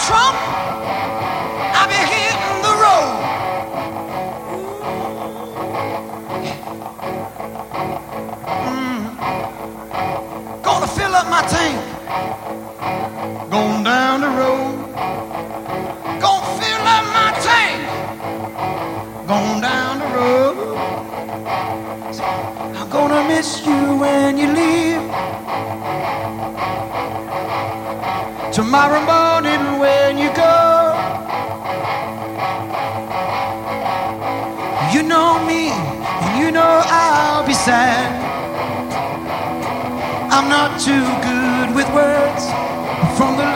trunk, I'll be hitting the road. Gonna fill up my tank, going down the road. Gonna fill up my tank, going down the road. I'm gonna miss you when you leave. Tomorrow morning when you go, you know me, and you know I'll be sad. I'm not too good with words. From the